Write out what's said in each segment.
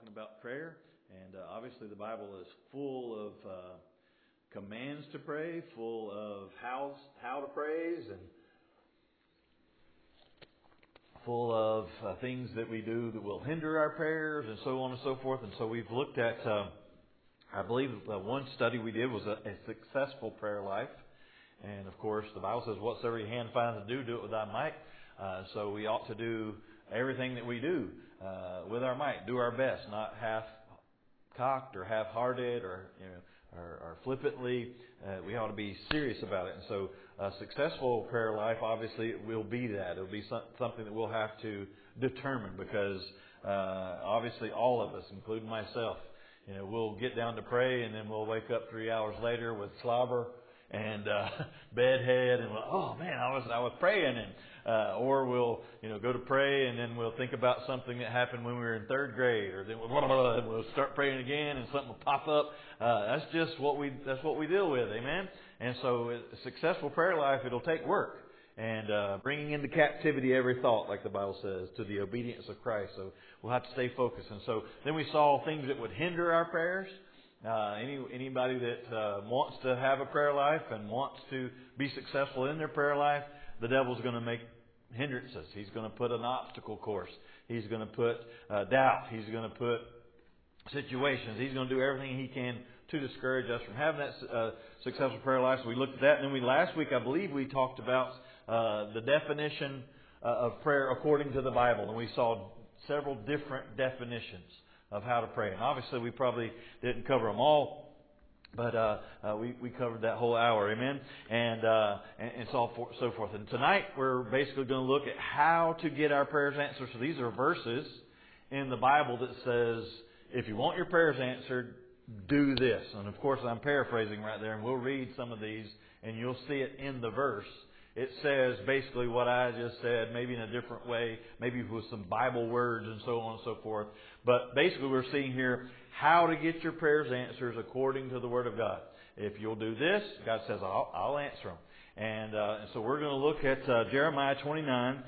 talking about prayer, and obviously the Bible is full of commands to pray, full of how to praise, and full of things that we do that will hinder our prayers, and so on and so forth. And so we've looked at, I believe one study we did was a successful prayer life. And of course, the Bible says, whatsoever your hand finds to do it with thy might. So we ought to do everything that we do with our might, do our best, not half-cocked or half-hearted or flippantly. We ought to be serious about it. And so a successful prayer life, obviously, it will be that. It will be something that we'll have to determine because obviously all of us, including myself, we'll get down to pray and then we'll wake up 3 hours later with slobber and bedhead, and oh man, I was praying, and or we'll go to pray and then we'll think about something that happened when we were in third grade, or then we'll start praying again and something will pop up. That's just what we deal with, amen. And so, a successful prayer life, it'll take work and bringing into captivity every thought, like the Bible says, to the obedience of Christ. So we'll have to stay focused. And so then we saw things that would hinder our prayers. Anybody that wants to have a prayer life and wants to be successful in their prayer life, the devil's going to make hindrances. He's going to put an obstacle course. He's going to put doubt. He's going to put situations. He's going to do everything he can to discourage us from having that successful prayer life. So we looked at that. And then last week, I believe we talked about the definition of prayer according to the Bible. And we saw several different definitions of how to pray. And obviously we probably didn't cover them all, but we covered that whole hour, amen, and so forth. And tonight we're basically going to look at how to get our prayers answered. So these are verses in the Bible that says, if you want your prayers answered, do this. And of course I'm paraphrasing right there, and we'll read some of these, and you'll see it in the verse. It says basically what I just said, maybe in a different way, maybe with some Bible words and so on and so forth. But basically we're seeing here how to get your prayers answered according to the Word of God. If you'll do this, God says, I'll answer them. And so we're going to look at Jeremiah 29,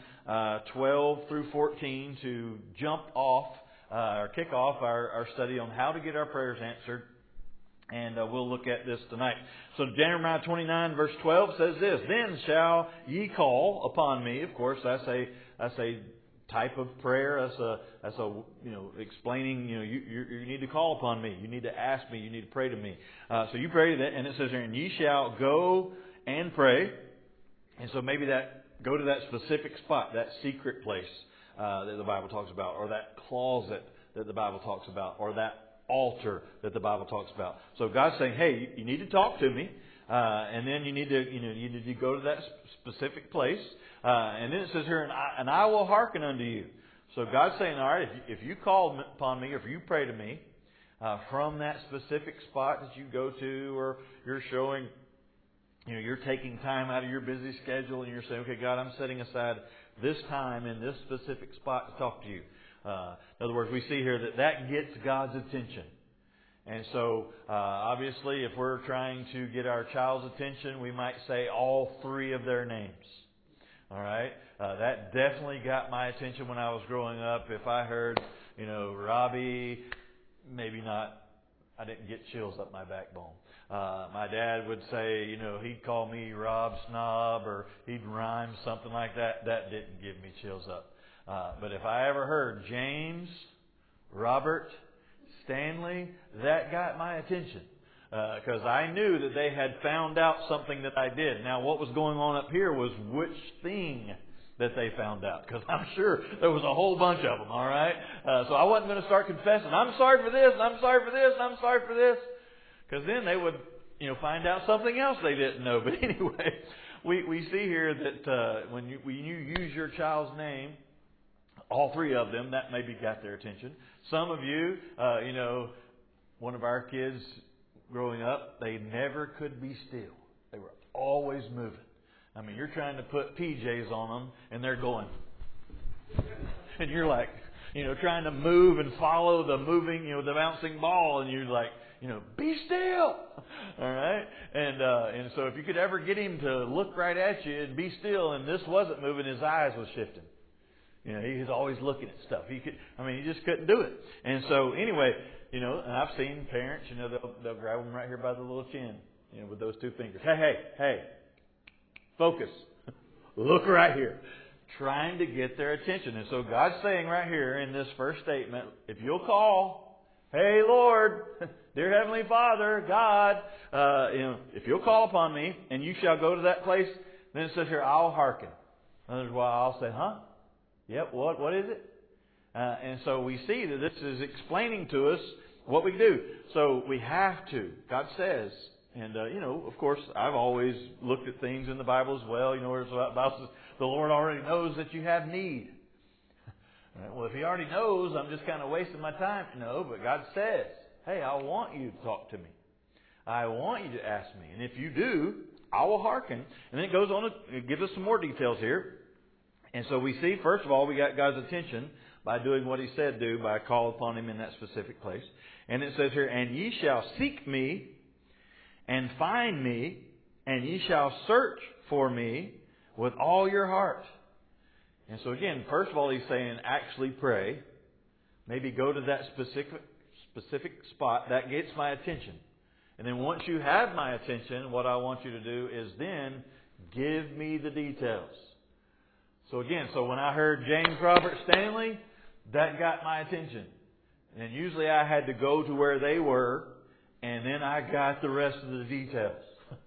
12 through 14 to jump off or kick off our study on how to get our prayers answered. And we'll look at this tonight. So Jeremiah 29 verse 12 says this, then shall ye call upon me. Of course, that's a type of prayer. That's a explaining, you need to call upon me. You need to ask me. You need to pray to me. So you pray that, and it says here, and ye shall go and pray. And so maybe go to that specific spot, that secret place that the Bible talks about, or that closet that the Bible talks about, or that altar that the Bible talks about. So God's saying, hey, you need to talk to me, and then you need to go to that specific place, and then it says here, and I will hearken unto you. So God's saying, all right, if you call upon me, or if you pray to me from that specific spot that you go to, or you're showing, you're taking time out of your busy schedule, and you're saying, okay, God, I'm setting aside this time in this specific spot to talk to you. In other words, we see here that gets God's attention. And so, obviously, if we're trying to get our child's attention, we might say all three of their names. All right? That definitely got my attention when I was growing up. If I heard, Robbie, maybe not, I didn't get chills up my backbone. My dad would say, he'd call me Rob Snob, or he'd rhyme something like that. That didn't give me chills up. But if I ever heard James, Robert, Stanley, that got my attention. Because I knew that they had found out something that I did. Now, what was going on up here was which thing that they found out. Because I'm sure there was a whole bunch of them, all right? So I wasn't going to start confessing, I'm sorry for this, and I'm sorry for this, and I'm sorry for this. Because then they would, find out something else they didn't know. But anyway, we see here that when you use your child's name, all three of them, that maybe got their attention. Some of you, one of our kids growing up, they never could be still. They were always moving. I mean, you're trying to put PJs on them, and they're going. And you're like, trying to move and follow the moving, the bouncing ball, and you're like, be still. All right? And so if you could ever get him to look right at you and be still, and this wasn't moving, his eyes was shifting. He was always looking at stuff. He just couldn't do it. And so anyway, and I've seen parents, they'll grab them right here by the little chin, with those two fingers. Hey, focus. Look right here. Trying to get their attention. And so God's saying right here in this first statement, if you'll call, hey Lord, dear Heavenly Father, God, if you'll call upon me and you shall go to that place, then it says here, I'll hearken. That's why I'll say, huh? Yep, what is it? And so we see that this is explaining to us what we do. So we have to. God says, and of course, I've always looked at things in the Bible as well. Where it's about, the Bible says, the Lord already knows that you have need. Right, well, if He already knows, I'm just kind of wasting my time. No, but God says, hey, I want you to talk to me. I want you to ask me. And if you do, I will hearken. And then it goes on to give us some more details here. And so we see, first of all, we got God's attention by doing what He said do, by call upon Him in that specific place. And it says here, and ye shall seek me and find me, and ye shall search for me with all your heart. And so again, first of all, He's saying, actually pray. Maybe go to that specific spot. That gets my attention. And then once you have my attention, what I want you to do is then give me the details. So again, when I heard James Robert Stanley, that got my attention. And usually I had to go to where they were, and then I got the rest of the details.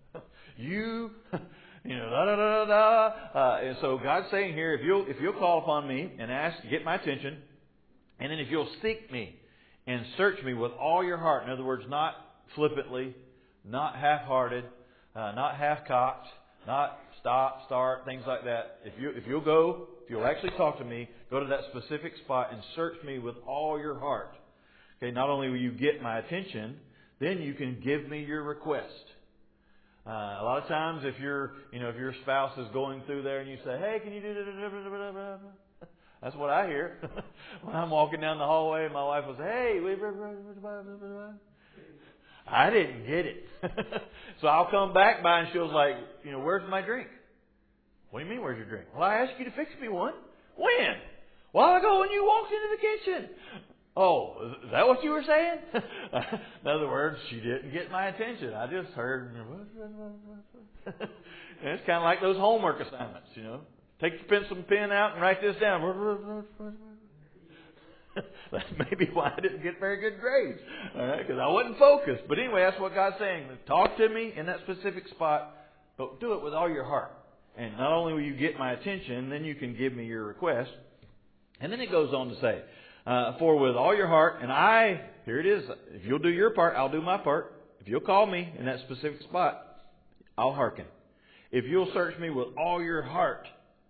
And so God's saying here, if you'll call upon me and ask, get my attention, and then if you'll seek me and search me with all your heart, in other words, not flippantly, not half-hearted, not half-cocked, not stop, start, things like that. If you'll actually talk to me, go to that specific spot and search me with all your heart. Okay, not only will you get my attention, then you can give me your request. A lot of times, if your spouse is going through there and you say, "Hey, can you do that?" That's what I hear when I'm walking down the hallway and my wife will say, "Hey, I didn't get it." So I'll come back by and she'll like, "Where's my drink?" "What do you mean, where's your drink?" "Well, I asked you to fix me one." "When?" "A while ago when you walked into the kitchen." "Oh, is that what you were saying?" In other words, she didn't get my attention. I just heard. And it's kind of like those homework assignments, Take your pencil and pen out and write this down. That's maybe why I didn't get very good grades. All right, because I wasn't focused. But anyway, that's what God's saying. Talk to me in that specific spot, but do it with all your heart. And not only will you get my attention, then you can give me your request. And then it goes on to say, for with all your heart, and here it is, if you'll do your part, I'll do my part. If you'll call me in that specific spot, I'll hearken. If you'll search me with all your heart,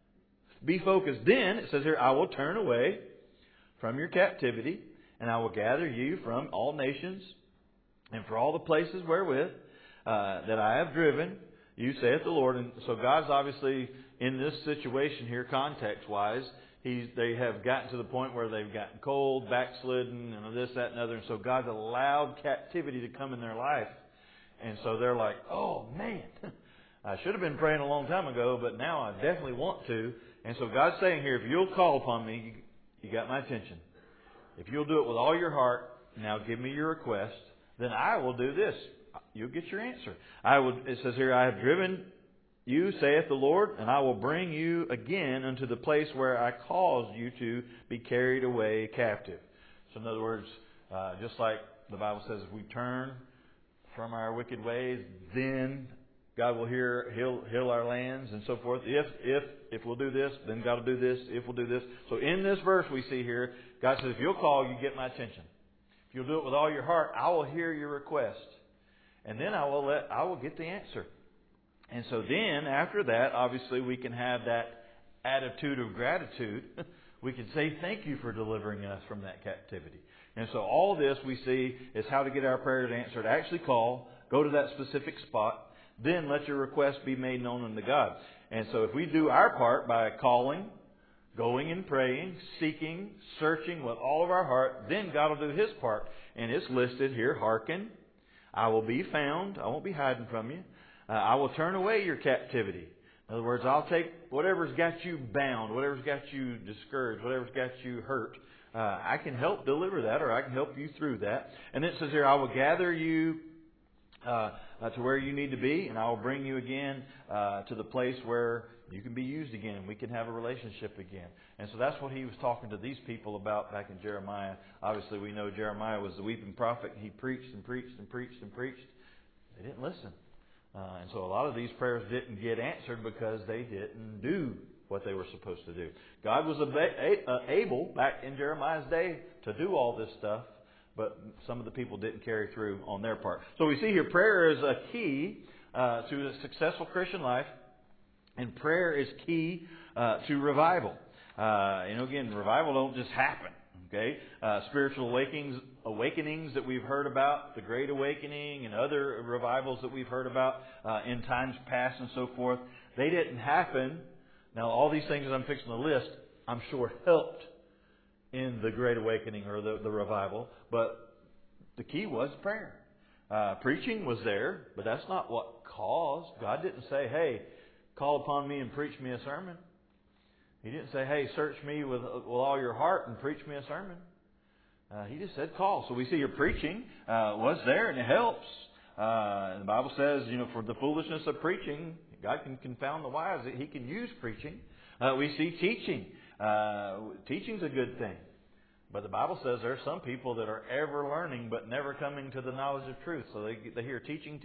be focused, then, it says here, I will turn away from your captivity, and I will gather you from all nations, and for all the places wherewith that I have driven, you saith the Lord. And so God's obviously in this situation here, context-wise, they have gotten to the point where they've gotten cold, backslidden, and this, that, and other. And so God's allowed captivity to come in their life. And so they're like, "Oh, man, I should have been praying a long time ago, but now I definitely want to." And so God's saying here, if you'll call upon me, you got my attention. If you'll do it with all your heart, now give me your request, then I will do this. You'll get your answer. It says here, I have driven you, saith the Lord, and I will bring you again unto the place where I caused you to be carried away captive. So in other words, just like the Bible says, if we turn from our wicked ways, then God will heal our lands and so forth. If we'll do this, then God will do this. If we'll do this. So in this verse we see here, God says, if you'll call, you get my attention. If you'll do it with all your heart, I will hear your request. And then I will get the answer. And so then, after that, obviously we can have that attitude of gratitude. We can say thank you for delivering us from that captivity. And so all this we see is how to get our prayers answered. Actually call, go to that specific spot, then let your request be made known unto God. And so if we do our part by calling, going and praying, seeking, searching with all of our heart, then God will do His part. And it's listed here, hearken, I will be found, I won't be hiding from you. I will turn away your captivity. In other words, I'll take whatever's got you bound, whatever's got you discouraged, whatever's got you hurt. I can help deliver that, or I can help you through that. And it says here, I will gather you to where you need to be, and I will bring you again to the place where you can be used again. We can have a relationship again. And so that's what he was talking to these people about back in Jeremiah. Obviously, we know Jeremiah was the weeping prophet. He preached and preached and preached and preached. They didn't listen. And so a lot of these prayers didn't get answered because they didn't do what they were supposed to do. God was able, back in Jeremiah's day, to do all this stuff, but some of the people didn't carry through on their part. So we see here prayer is a key to a successful Christian life, and prayer is key to revival. Again, revival don't just happen. Okay, spiritual awakenings that we've heard about, the Great Awakening and other revivals that we've heard about in times past and so forth, they didn't happen. Now, all these things that I'm fixing to list, I'm sure helped in the Great Awakening or the revival, but the key was prayer. Preaching was there, but that's not what caused. God didn't say, hey, call upon me and preach me a sermon. He didn't say, hey, search me with all your heart and preach me a sermon. He just said call. So we see your preaching was there, and it helps. And the Bible says, for the foolishness of preaching, God can confound the wise. He can use preaching. We see teaching. Teaching's a good thing. But the Bible says there are some people that are ever learning but never coming to the knowledge of truth. So they hear teaching,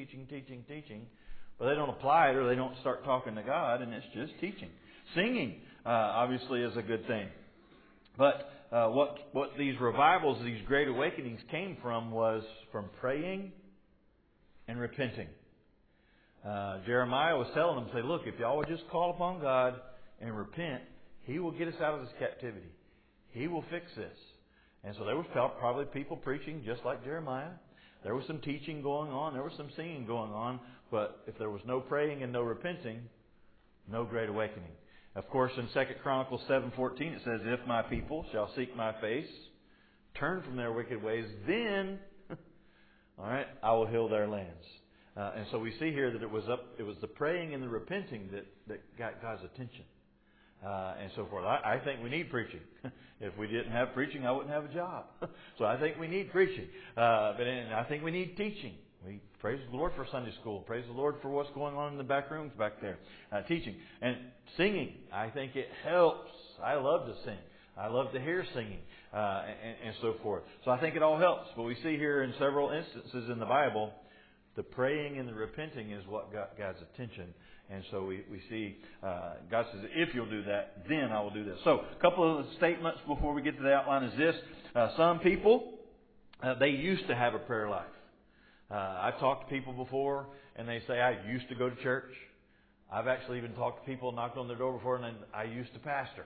but they don't apply it or they don't start talking to God, and it's just teaching. Singing, obviously, is a good thing. But what these revivals, these great awakenings came from was from praying and repenting. Jeremiah was telling them, say, look, if y'all would just call upon God and repent, He will get us out of this captivity. He will fix this. And so there was probably people preaching just like Jeremiah. There was some teaching going on. There was some singing going on. But if there was no praying and no repenting, no great awakening. Of course, in 2 Chronicles 7:14, it says, if my people shall seek my face, turn from their wicked ways, then, all right, I will heal their lands. And so we see here that it was the praying and the repenting that got God's attention. And so forth. I think we need preaching. If we didn't have preaching, I wouldn't have a job. So I think we need preaching. And I think we need teaching. We praise the Lord for Sunday school. Praise the Lord for what's going on in the back rooms back there. Teaching. And singing. I think it helps. I love to sing. I love to hear singing. And so forth. So I think it all helps. But we see here in several instances in the Bible, the praying and the repenting is what got God's attention. And so we see God says, if you'll do that, then I will do this. So a couple of statements before we get to the outline is this. Some people, they used to have a prayer life. I've talked to people before, and they say, I used to go to church. I've actually even talked to people, knocked on their door before, and I used to pastor.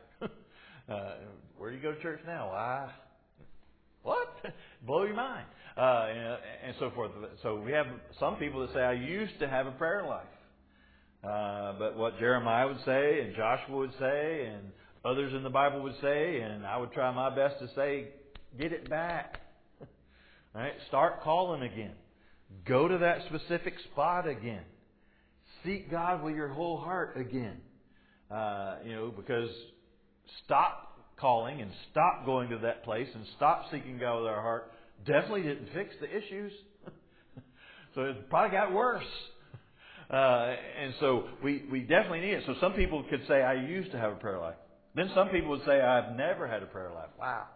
Where do you go to church now? What? Blow your mind. And so forth. So we have some people that say, I used to have a prayer life. But what Jeremiah would say, and Joshua would say, and others in the Bible would say, and I would try my best to say, get it back. All right? Start calling again. Go to that specific spot again. Seek God with your whole heart again. Because stop calling and stop going to that place and stop seeking God with our heart definitely didn't fix the issues. So it probably got worse. And so we definitely need it. So some people could say, I used to have a prayer life. Then some people would say, I've never had a prayer life. Wow.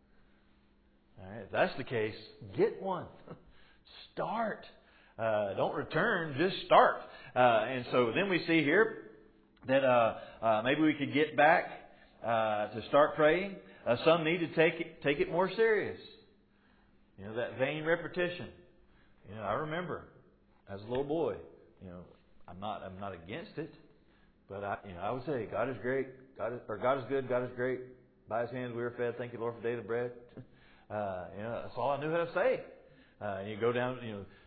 All right, if that's the case, get one. Start. Don't return, just start. And so then we see here that maybe we could get back to start praying. Some need to take it more serious. That vain repetition. I remember as a little boy. I'm not against it, but I would say God is great. God is good. God is great. By His hands we are fed. Thank you, Lord, for daily bread. That's all I knew how to say. You go down.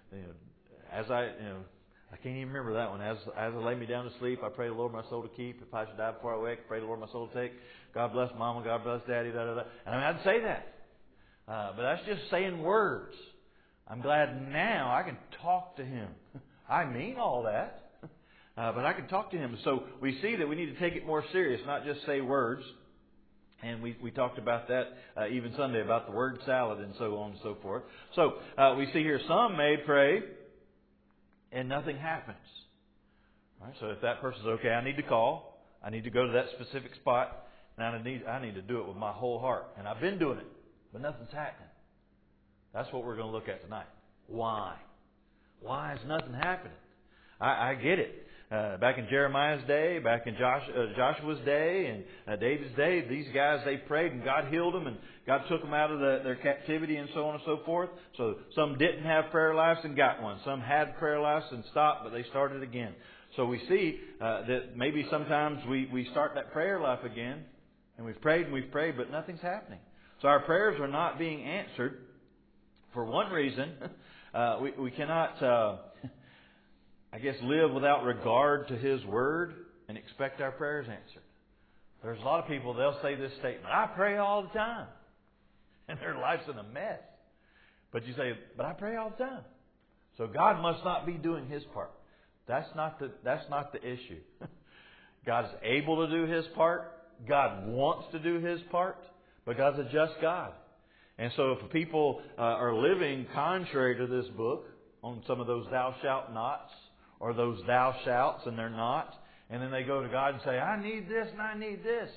As I can't even remember that one. As I lay me down to sleep, I pray the Lord my soul to keep. If I should die before I wake, I pray the Lord my soul to take. God bless Mama. God bless Daddy. Da da da. And I'd say that, but that's just saying words. I'm glad now I can talk to Him. I mean all that. but I can talk to Him. So we see that we need to take it more serious, not just say words. And we talked about that even Sunday, about the word salad and so on and so forth. So we see here some may pray and nothing happens. All right, so if that person's okay, I need to call. I need to go to that specific spot. And I need to do it with my whole heart. And I've been doing it, but nothing's happening. That's what we're going to look at tonight. Why? Why is nothing happening? I get it. Back in Jeremiah's day, back in Joshua's day, and David's day, these guys, they prayed and God healed them and God took them out of their captivity and so on and so forth. So some didn't have prayer lives and got one. Some had prayer lives and stopped, but they started again. So we see that maybe sometimes we start that prayer life again, and we've prayed, but nothing's happening. So our prayers are not being answered for one reason. We cannot... live without regard to His Word and expect our prayers answered. There's a lot of people, they'll say this statement, I pray all the time. And their life's in a mess. But you say, but I pray all the time. So God must not be doing His part. That's not the issue. God is able to do His part. God wants to do His part. But God's a just God. And so if people are living contrary to this book, on some of those thou shalt nots, or those thou shalts, and they're not. And then they go to God and say, I need this and I need this.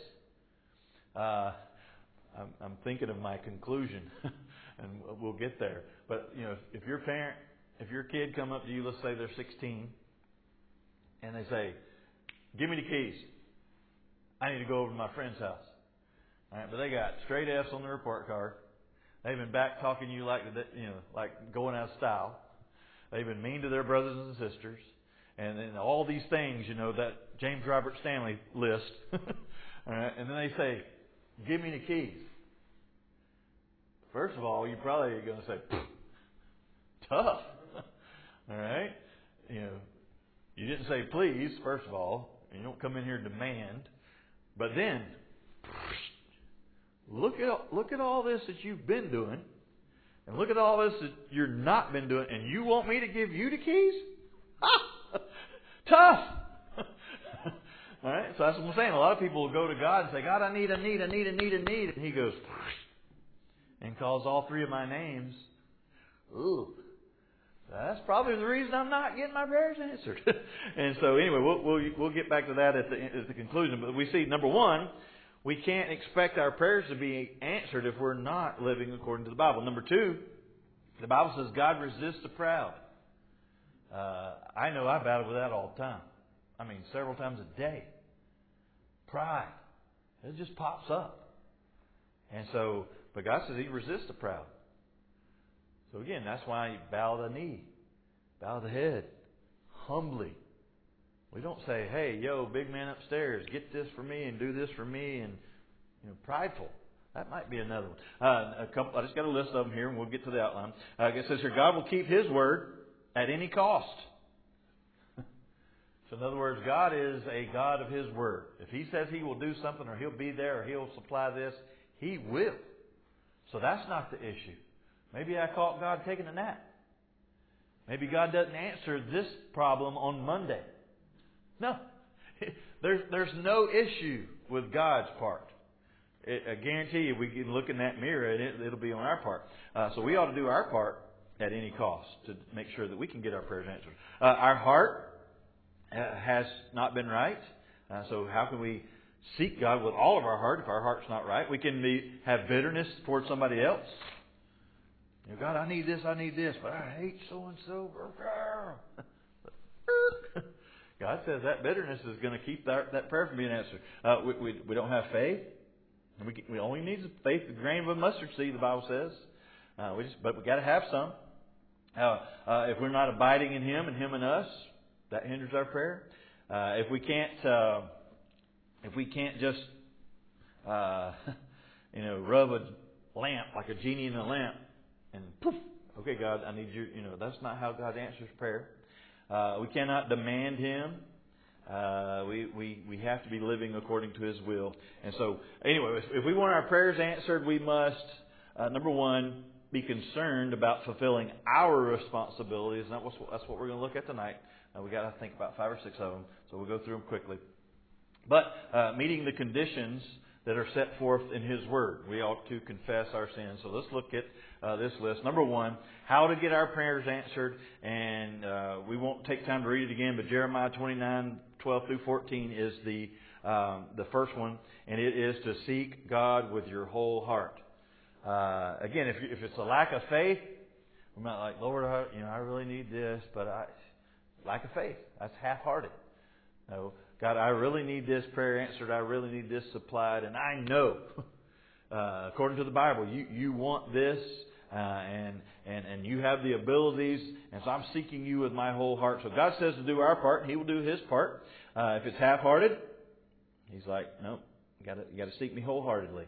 I'm thinking of my conclusion, and we'll get there. But, if your kid come up to you, let's say they're 16, and they say, give me the keys. I need to go over to my friend's house. All right, but they got straight F's on their report card. They've been back talking to you like going out of style. They've been mean to their brothers and sisters. And then all these things, that James Robert Stanley list. All right, and then they say, give me the keys. First of all, you probably are going to say, tough. All right? You didn't say please, first of all. And you don't come in here and demand. But then, look at all this that you've been doing. And look at all this that you've not been doing, and you want me to give you the keys? Tough! All right, so that's what I'm saying. A lot of people will go to God and say, God, I need. And He goes, and calls all three of my names. Ooh. That's probably the reason I'm not getting my prayers answered. And so anyway, we'll get back to that at the conclusion. But we see, number one, we can't expect our prayers to be answered if we're not living according to the Bible. Number two, the Bible says God resists the proud. I know I battle with that all the time. I mean, several times a day. Pride. It just pops up. And so, but God says He resists the proud. So again, that's why you bow the knee, bow the head, humbly. We don't say, hey, yo, big man upstairs, get this for me and do this for me, and prideful. That might be another one. I just got a list of them here, and we'll get to the outline. It says here, God will keep His word at any cost. So in other words, God is a God of His word. If He says He will do something, or He'll be there, or He'll supply this, He will. So that's not the issue. Maybe I caught God taking a nap. Maybe God doesn't answer this problem on Monday. No. There's no issue with God's part. I guarantee you, we can look in that mirror and it'll be on our part. So we ought to do our part at any cost to make sure that we can get our prayers answered. Our heart has not been right. So how can we seek God with all of our heart if our heart's not right? We can have bitterness towards somebody else. God, I need this, but I hate so-and-so. God says that bitterness is going to keep that prayer from being answered. We don't have faith. We only need faith, the grain of a mustard seed, the Bible says. But we got to have some. If we're not abiding in Him and Him in us, that hinders our prayer. If we can't just rub a lamp like a genie in a lamp and poof, okay, God, I need you. That's not how God answers prayer. We cannot demand Him. We have to be living according to His will. And so, anyway, if we want our prayers answered, we must, number one, be concerned about fulfilling our responsibilities. And that's what we're going to look at tonight. We got to think about 5 or 6 of them, so we'll go through them quickly. But meeting the conditions that are set forth in His Word. We ought to confess our sins. So let's look at this list. Number 1, how to get our prayers answered. And we won't take time to read it again, but Jeremiah 29:12 through 14 is the first one. And it is to seek God with your whole heart. Again, if it's a lack of faith, we're not like, Lord, I really need this, but lack of faith. That's half-hearted. No, God, I really need this prayer answered. I really need this supplied. And I know, according to the Bible, you want this, and you have the abilities. And so I'm seeking you with my whole heart. So God says to do our part, and He will do His part. If it's half-hearted, He's like, no, you got to seek me wholeheartedly.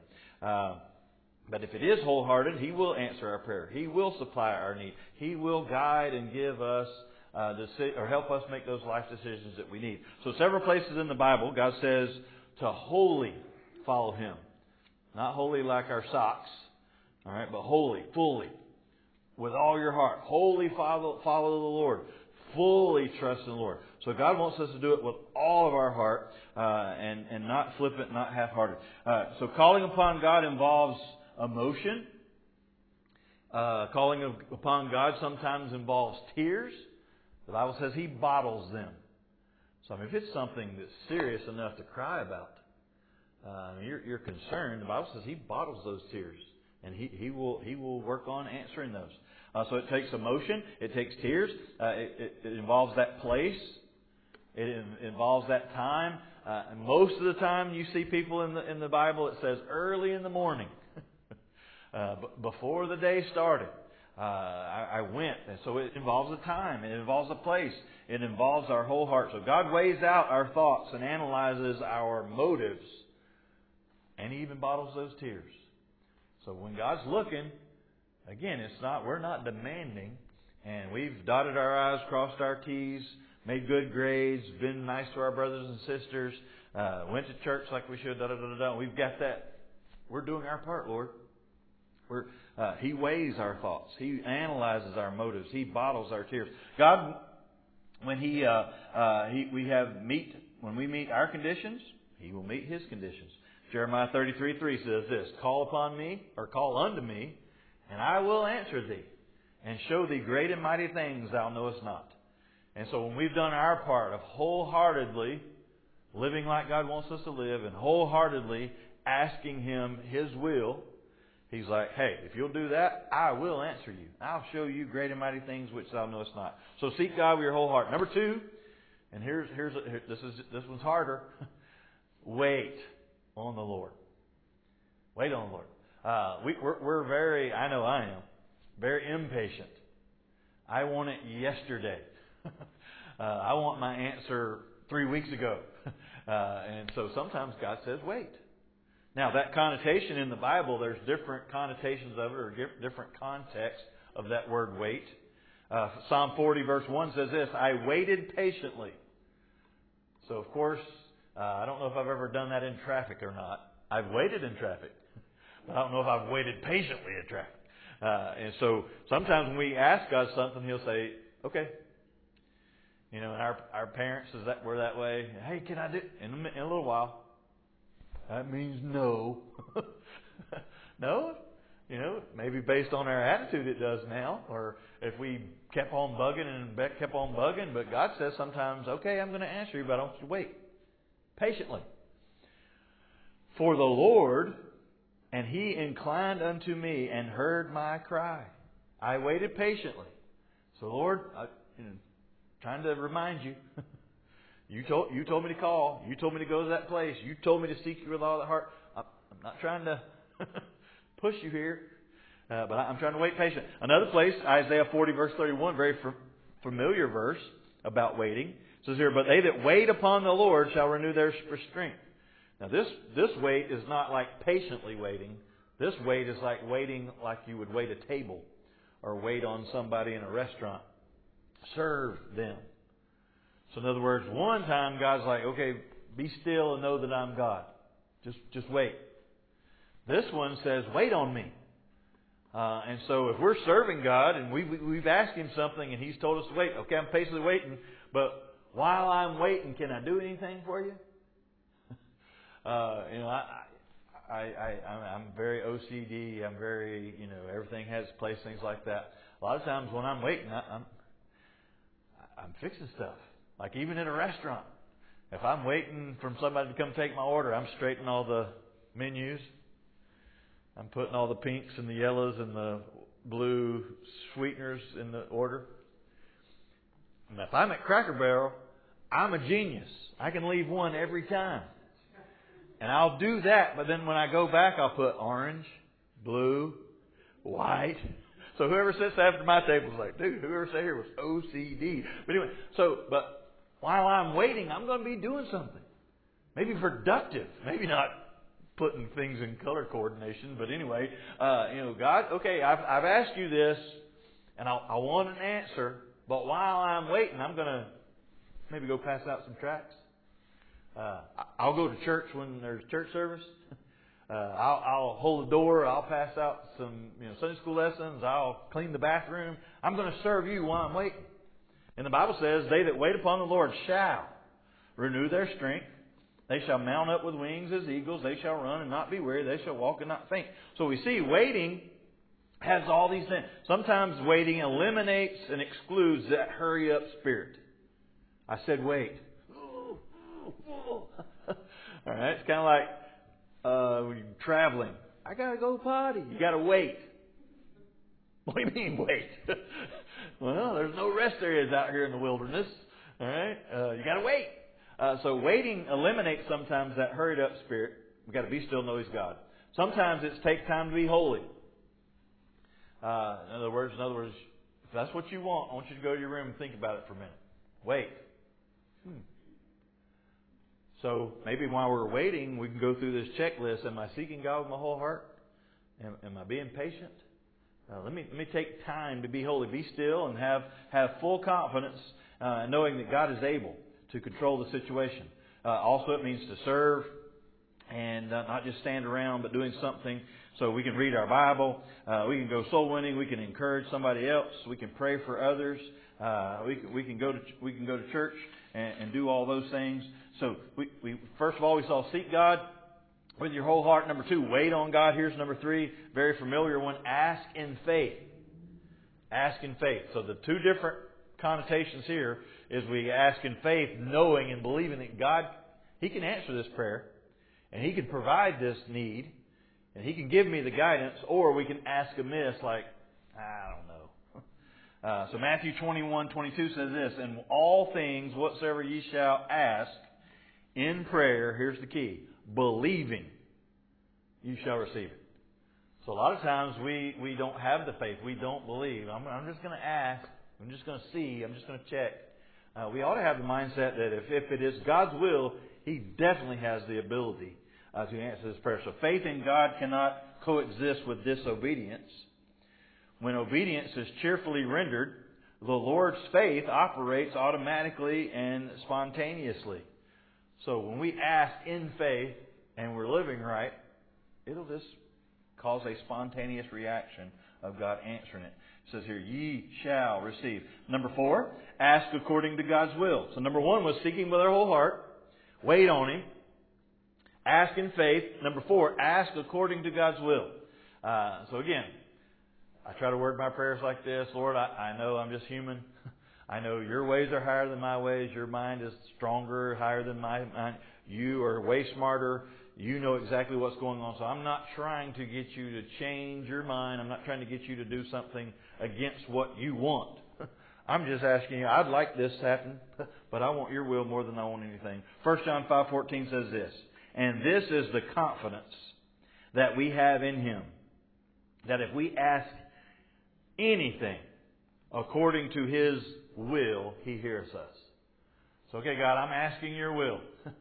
But if it is wholehearted, He will answer our prayer. He will supply our need. He will guide and give us or help us make those life decisions that we need. So several places in the Bible, God says to wholly follow Him. Not wholly like our socks, all right, but wholly, fully, with all your heart. Wholly follow the Lord. Fully trust in the Lord. So God wants us to do it with all of our heart and not flippant, not half-hearted. So calling upon God involves emotion. Calling upon God sometimes involves tears. The Bible says He bottles them. So if it's something that's serious enough to cry about, you're concerned. The Bible says He bottles those tears, and He will work on answering those. So it takes emotion, it takes tears, it involves that place, it involves that time. And most of the time, you see people in the Bible. It says early in the morning, before the day started. I went, and so it involves a time, it involves a place, it involves our whole heart. So God weighs out our thoughts and analyzes our motives, and He even bottles those tears. So when God's looking, again, we're not demanding, and we've dotted our I's, crossed our T's, made good grades, been nice to our brothers and sisters, went to church like we should, We've got that. We're doing our part, Lord. He weighs our thoughts. He analyzes our motives. He bottles our tears. God, when when we meet our conditions, He will meet His conditions. Jeremiah 33:3 says this: call upon me, or call unto me, and I will answer thee, and show thee great and mighty things thou knowest not. And so when we've done our part of wholeheartedly living like God wants us to live, and wholeheartedly asking Him His will, He's like, hey, if you'll do that, I will answer you. I'll show you great and mighty things which thou knowest not. So seek God with your whole heart. Number 2, and this one's harder. Wait on the Lord. Wait on the Lord. We're very, I know I am, very impatient. I want it yesterday. I want my answer 3 weeks ago. And so sometimes God says, wait. Now, that connotation in the Bible, there's different connotations of it, or different contexts of that word wait. Psalm 40 verse 1 says this: I waited patiently. So, of course, I don't know if I've ever done that in traffic or not. I've waited in traffic, but I don't know if I've waited patiently in traffic. And so sometimes when we ask God something, He'll say, okay. You know, and our parents, we're that way. Hey, can I do it? In a little while. That means no. No? You know, maybe based on our attitude it does now. Or if we kept on bugging and kept on bugging. But God says sometimes, okay, I'm going to answer you, but I want you to wait. Patiently. For the Lord, and He inclined unto me and heard my cry. I waited patiently. So Lord, trying to remind you. You told me to call. You told me to go to that place. You told me to seek you with all the heart. I'm not trying to push you here, but I'm trying to wait patiently. Another place, Isaiah 40 verse 31, very familiar verse about waiting. It says here, but they that wait upon the Lord shall renew their strength. Now this wait is not like patiently waiting. This wait is like waiting like you would wait a table or wait on somebody in a restaurant. Serve them. So in other words, one time God's like, okay, be still and know that I'm God. Just wait. This one says, wait on me. And so if we're serving God and we've asked Him something and He's told us to wait, okay, I'm patiently waiting, but while I'm waiting, can I do anything for you? I'm very OCD. I'm very, everything has its place, things like that. A lot of times when I'm waiting, I'm fixing stuff. Like even in a restaurant, if I'm waiting for somebody to come take my order, I'm straightening all the menus. I'm putting all the pinks and the yellows and the blue sweeteners in the order. And if I'm at Cracker Barrel, I'm a genius. I can leave one every time. And I'll do that, but then when I go back, I'll put orange, blue, white. So whoever sits after my table is like, dude, whoever sat here was OCD. But anyway, but while I'm waiting, I'm going to be doing something. Maybe productive. Maybe not putting things in color coordination. But anyway, God, okay, I've asked you this, and I want an answer. But while I'm waiting, I'm going to maybe go pass out some tracts. I'll go to church when there's church service. I'll hold the door. I'll pass out some Sunday school lessons. I'll clean the bathroom. I'm going to serve you while I'm waiting. And the Bible says, they that wait upon the Lord shall renew their strength. They shall mount up with wings as eagles. They shall run and not be weary. They shall walk and not faint. So we see waiting has all these things. Sometimes waiting eliminates and excludes that hurry up spirit. I said wait. All right, it's kind of like when you're traveling. I gotta go potty. You gotta wait. What do you mean wait? Well, there's no rest areas out here in the wilderness. All right, you gotta wait. So waiting eliminates sometimes that hurried up spirit. We got to be still and know He's God. Sometimes it's take time to be holy. In other words, if that's what you want, I want you to go to your room and think about it for a minute. Wait. So maybe while we're waiting, we can go through this checklist. Am I seeking God with my whole heart? Am I being patient? Let me take time to be holy. Be still and have full confidence knowing that God is able to control the situation. Also, it means to serve and not just stand around, but doing something. So we can read our Bible. We can go soul winning. We can encourage somebody else. We can pray for others. We can go to church and do all those things. So we first of all, we saw seek God with your whole heart. Number 2, wait on God. Here's number 3, very familiar one, ask in faith. Ask in faith. So the two different connotations here is we ask in faith, knowing and believing that God, He can answer this prayer and He can provide this need and He can give me the guidance, or we can ask amiss like, I don't know. So Matthew 21:22 says this, and all things whatsoever ye shall ask in prayer, here's the key, believing you shall receive it. So a lot of times we don't have the faith. We don't believe. I'm just going to ask. I'm just going to see. I'm just going to check. We ought to have the mindset that if it is God's will, He definitely has the ability to answer this prayer. So faith in God cannot coexist with disobedience. When obedience is cheerfully rendered, the Lord's faith operates automatically and spontaneously. So when we ask in faith and we're living right, it'll just cause a spontaneous reaction of God answering it. It says here, ye shall receive. Number 4, ask according to God's will. So number 1 was seeking with our whole heart. Wait on Him. Ask in faith. Number 4, ask according to God's will. So again, I try to word my prayers like this. Lord, I know I'm just human. I know your ways are higher than my ways. Your mind is stronger, higher than my mind. You are way smarter. You know exactly what's going on. So I'm not trying to get you to change your mind. I'm not trying to get you to do something against what you want. I'm just asking you, I'd like this to happen, but I want your will more than I want anything. 1 John 5:14 says this, and this is the confidence that we have in Him, that if we ask anything according to His will, He hears us. So, okay, God, I'm asking your will.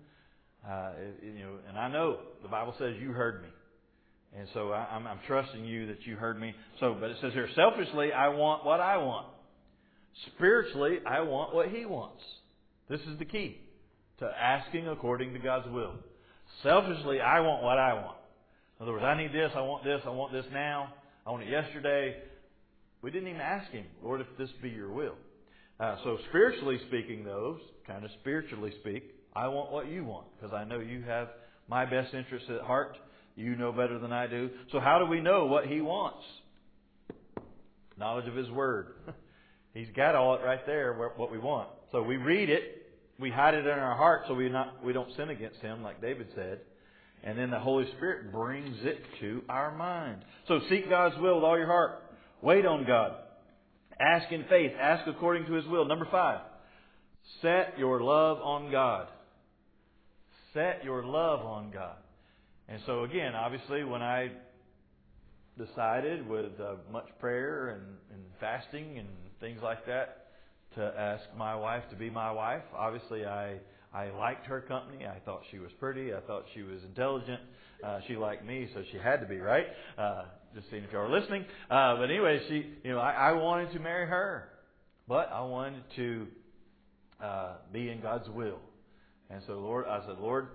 And I know the Bible says you heard me. And so I'm trusting you that you heard me. So, but it says here, selfishly, I want what I want. Spiritually, I want what He wants. This is the key to asking according to God's will. Selfishly, I want what I want. In other words, I need this, I want this now. I want it yesterday. We didn't even ask Him, Lord, if this be your will. So spiritually speaking, though, kind of spiritually speak, I want what you want because I know you have my best interests at heart. You know better than I do. So how do we know what He wants? Knowledge of His Word. He's got all it right there, what we want. So we read it, we hide it in our heart so we don't sin against Him, like David said. And then the Holy Spirit brings it to our mind. So seek God's will with all your heart. Wait on God. Ask in faith. Ask according to His will. Number 5. Set your love on God. Set your love on God. And so again, obviously, when I decided with much prayer and fasting and things like that to ask my wife to be my wife, obviously I liked her company. I thought she was pretty. I thought she was intelligent. She liked me, so she had to be, right? Just seeing if y'all were listening. But anyway, I wanted to marry her, but I wanted to be in God's will. And so, I said, Lord,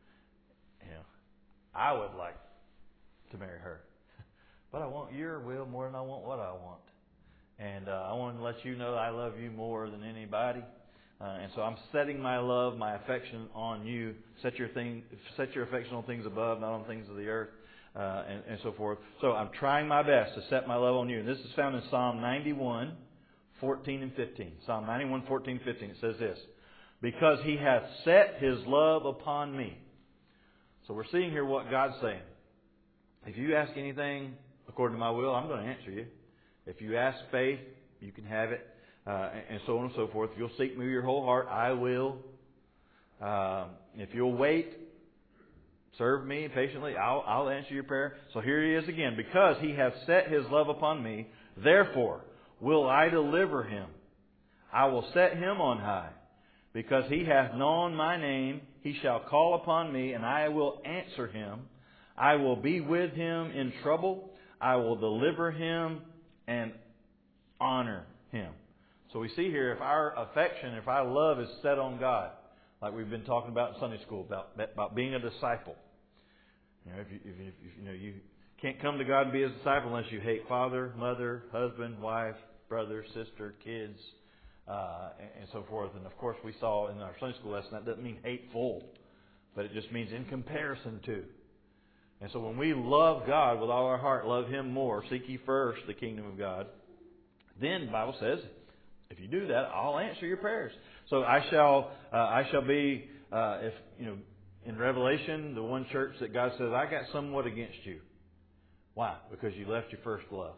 I would like to marry her, but I want your will more than I want what I want. And I want to let you know I love you more than anybody. And so I'm setting my love, my affection on you. Set your affection on things above, not on things of the earth, and so forth. So I'm trying my best to set my love on you. And this is found in Psalm 91, 14 and 15. Psalm 91, 14 and 15. It says this: because He hath set His love upon me. So we're seeing here what God's saying. If you ask anything according to my will, I'm going to answer you. If you ask faith, you can have it. And so on and so forth. If you'll seek me with your whole heart, I will. If you'll wait, serve me patiently, I'll answer your prayer. So here He is again. Because He hath set His love upon me, therefore will I deliver him. I will set him on high. Because he hath known my name, he shall call upon me, and I will answer him. I will be with him in trouble. I will deliver him and honor him. So we see here, if our affection, if our love is set on God, like we've been talking about in Sunday school, about being a disciple. If you can't come to God and be a disciple unless you hate father, mother, husband, wife, brother, sister, kids, and so forth. And of course, we saw in our Sunday school lesson that doesn't mean hateful, but it just means in comparison to. And so when we love God with all our heart, love Him more, seek ye first the kingdom of God, then the Bible says, if you do that, I'll answer your prayers. So I shall be, in Revelation, the one church that God says, I got somewhat against you. Why? Because you left your first love.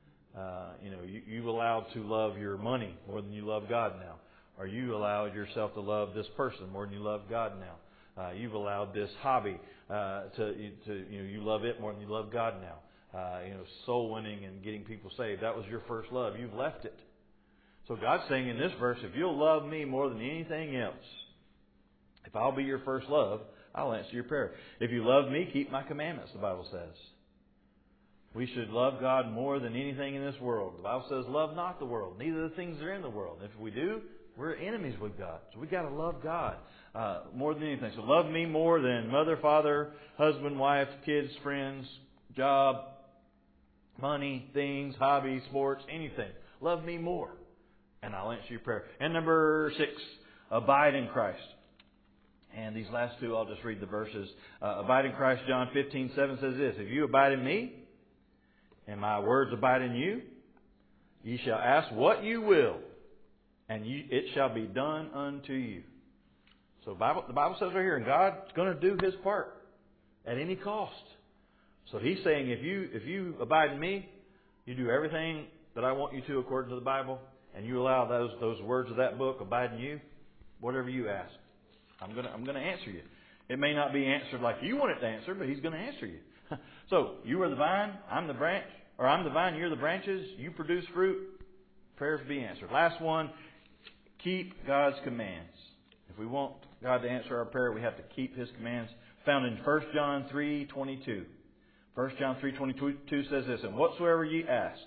You've allowed to love your money more than you love God now. Or you allowed yourself to love this person more than you love God now. You've allowed this hobby you love it more than you love God now. Soul winning and getting people saved. That was your first love. You've left it. So God's saying in this verse, if you'll love me more than anything else, if I'll be your first love, I'll answer your prayer. If you love me, keep my commandments, the Bible says. We should love God more than anything in this world. The Bible says, love not the world, neither the things that are in the world. If we do, we're enemies with God. So we've got to love God more than anything. So love me more than mother, father, husband, wife, kids, friends, job, money, things, hobbies, sports, anything. Love me more, and I'll answer your prayer. And number 6, abide in Christ. And these last two, I'll just read the verses. Abide in Christ, John 15:7 says this: if you abide in me, and my words abide in you, ye shall ask what you will, and it shall be done unto you. So the Bible says right here, and God's going to do His part at any cost. So He's saying, if you abide in me, you do everything that I want you to according to the Bible, and you allow those words of that book abide in you, whatever you ask, I'm going to answer you. It may not be answered like you want it to answer, but He's going to answer you. So you are the vine, I'm the branch, or I'm the vine, you're the branches. You produce fruit, prayers be answered. Last one, keep God's commands. If we want God to answer our prayer, we have to keep His commands. Found in 1 John 3:22. 1 John 3:22 says this: and whatsoever we ask,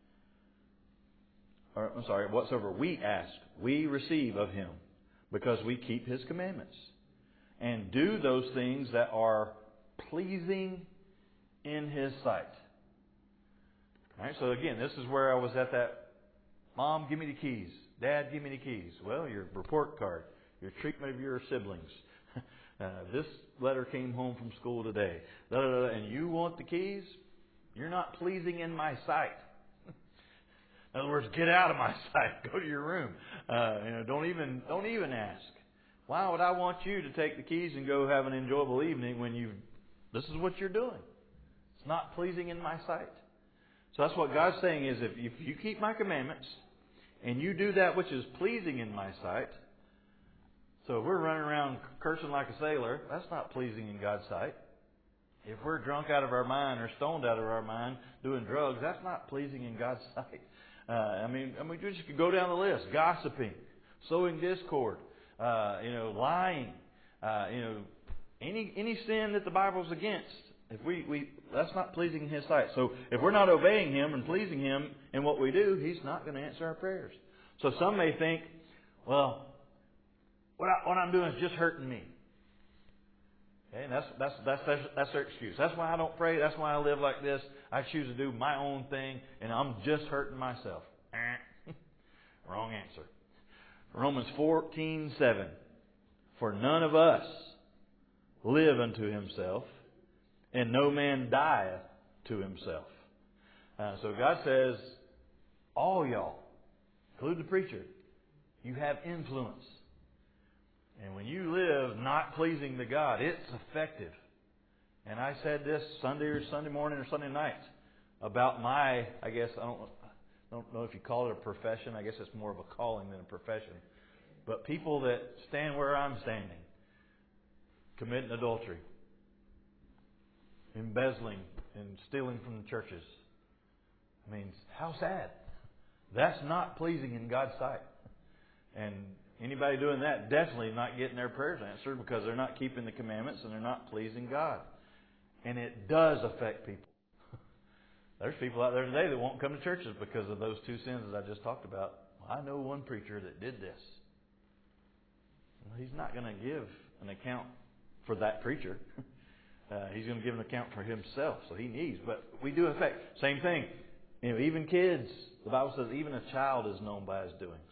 we receive of Him, because we keep His commandments and do those things that are pleasing in His sight. All right, so again, this is where I was at that, Mom, give me the keys. Dad, give me the keys. Well, your report card, your treatment of your siblings. This letter came home from school today. Da, da, da, and you want the keys? You're not pleasing in my sight. In other words, get out of my sight. Go to your room. Don't even ask. Why would I want you to take the keys and go have an enjoyable evening when this is what you're doing? It's not pleasing in my sight. So that's what God's saying is if you keep my commandments and you do that which is pleasing in my sight. So if we're running around cursing like a sailor, that's not pleasing in God's sight. If we're drunk out of our mind or stoned out of our mind doing drugs, that's not pleasing in God's sight. We just could go down the list: gossiping, sowing discord, lying, any sin that the Bible's against. If we that's not pleasing in His sight. So if we're not obeying Him and pleasing Him in what we do, He's not going to answer our prayers. So some may think, well, what I'm doing is just hurting me. Okay, and that's their excuse. That's why I don't pray. That's why I live like this. I choose to do my own thing, and I'm just hurting myself. Wrong answer. Romans 14:7. For none of us live unto himself, and no man dieth to himself. So God says, all y'all, include the preacher, you have influence. And when you live not pleasing to God, it's effective. And I said this Sunday morning or Sunday night about my, I guess, I don't know if you call it a profession. I guess it's more of a calling than a profession. But people that stand where I'm standing, committing adultery, embezzling and stealing from the churches. I mean, how sad. That's not pleasing in God's sight. And anybody doing that definitely not getting their prayers answered because they're not keeping the commandments and they're not pleasing God. And it does affect people. There's people out there today that won't come to churches because of those two sins that I just talked about. Well, I know one preacher that did this. Well, he's not going to give an account for that preacher. He's going to give an account for himself, so he needs. But we do affect. Same thing. Even kids. The Bible says even a child is known by his doings.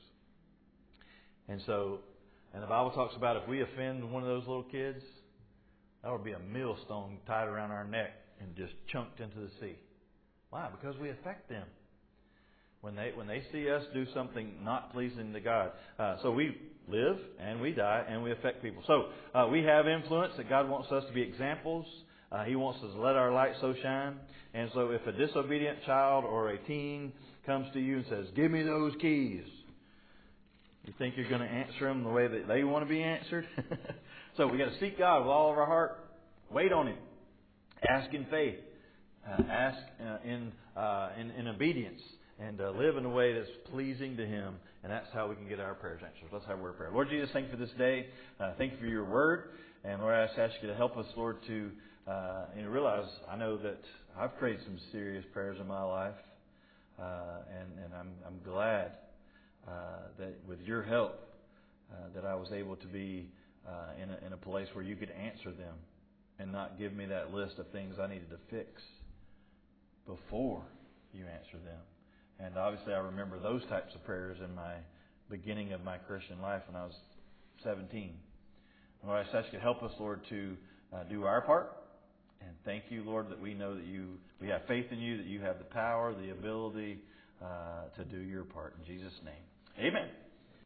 And the Bible talks about if we offend one of those little kids, that would be a millstone tied around our neck and just chunked into the sea. Why? Because we affect them. When they see us do something not pleasing to God. So we live and we die and we affect people. So we have influence that God wants us to be examples. He wants us to let our light so shine. And so if a disobedient child or a teen comes to you and says, give me those keys, you think you're going to answer them the way that they want to be answered? So we got to seek God with all of our heart. Wait on Him. Ask in faith. Ask in obedience. And live in a way that's pleasing to Him. And that's how we can get our prayers answered. Let's have a word of prayer. Lord Jesus, thank you for this day. Thank you for your word. And Lord, I just ask you to help us, Lord, to realize I know that I've prayed some serious prayers in my life. And I'm glad that with your help that I was able to be in a place where you could answer them and not give me that list of things I needed to fix before you answer them. And obviously I remember those types of prayers in my beginning of my Christian life when I was 17. Lord, I just ask you to help us, Lord, to do our part. And thank you, Lord, that we know that we have faith in you, that you have the power, the ability to do your part. In Jesus' name, amen.